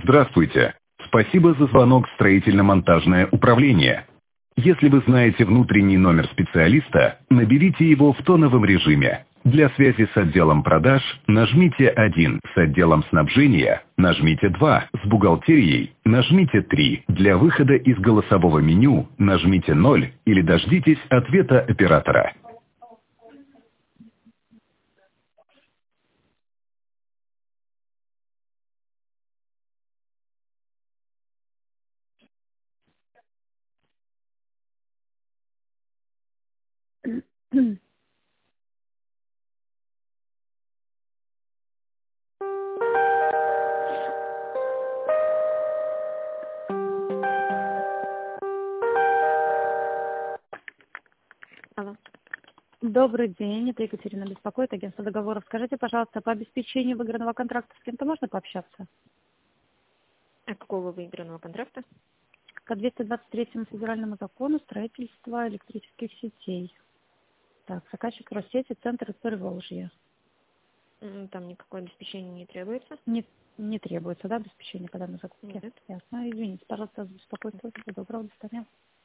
Здравствуйте. Спасибо за звонок в строительно-монтажное управление. Если вы знаете внутренний номер специалиста, наберите его в тоновом режиме. Для связи с отделом продаж нажмите 1, с отделом снабжения нажмите 2, с бухгалтерией нажмите 3. Для выхода из голосового меню нажмите 0 или дождитесь ответа оператора. Алло. Добрый день, это Екатерина беспокоит, агентство договоров. Скажите, пожалуйста, по обеспечению выигранного контракта с кем-то можно пообщаться? А какого выигранного контракта? По 223 федеральному закону строительства электрических сетей. Так, заказчик Россети, центр Приволжья. Там никакое обеспечение не требуется? Не требуется, да, обеспечение, когда на закупке? Нет. Ясно. Извините, пожалуйста, за беспокойство. Всего доброго, до свидания.